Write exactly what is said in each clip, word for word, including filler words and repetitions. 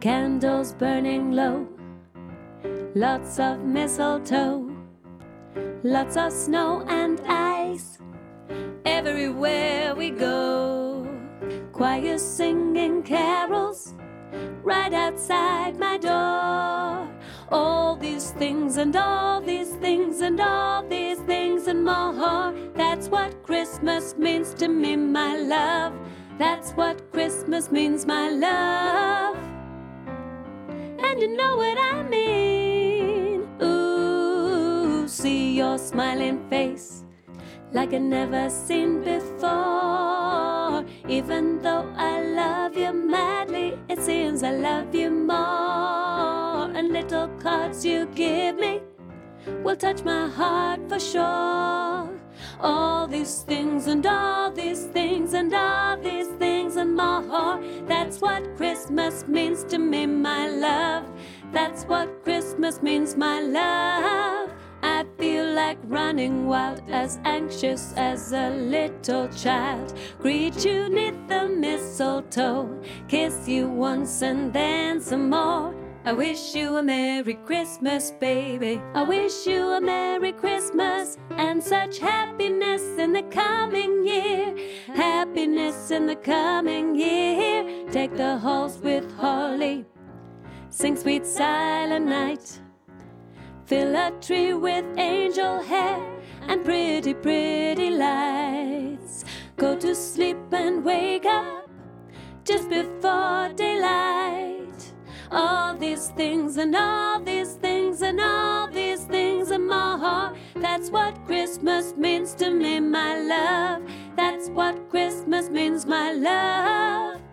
Candles burning low, lots of mistletoe, lots of snow and ice everywhere we go. Choirs singing carols right outside my door. All these things and all these things and all these things and more. That's what Christmas means to me, my love. That's what Christmas means, my love. And you know what I mean. Ooh, see your smiling face like I've never seen before. Even though I love you madly, it seems I love you more. And little cards you give me will touch my heart for sure. All these things and all these things and all these things and more. That's what Christmas means to me, my love. That's what Christmas means, my love. I feel like running wild, as anxious as a little child. Greet you neath the mistletoe, kiss you once and then some more. I wish you a Merry Christmas, baby. I wish you a Merry Christmas and such happiness in the coming year. Happiness in the coming year. Take the halls with holly, sing Sweet Silent Night. Fill a tree with angel hair and pretty, pretty lights. Go to sleep and wake up just before daylight. All these things and all these things and all these things and more. That's what Christmas means to me, my love. That's what Christmas means, my love.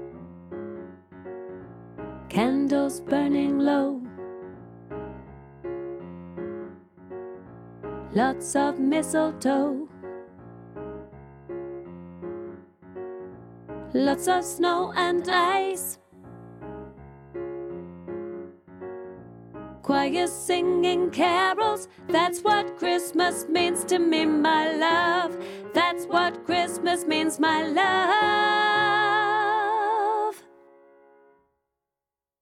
Candles burning low, lots of mistletoe, lots of snow and ice. Choirs singing carols. That's what Christmas means to me, my love. That's what Christmas means, my love.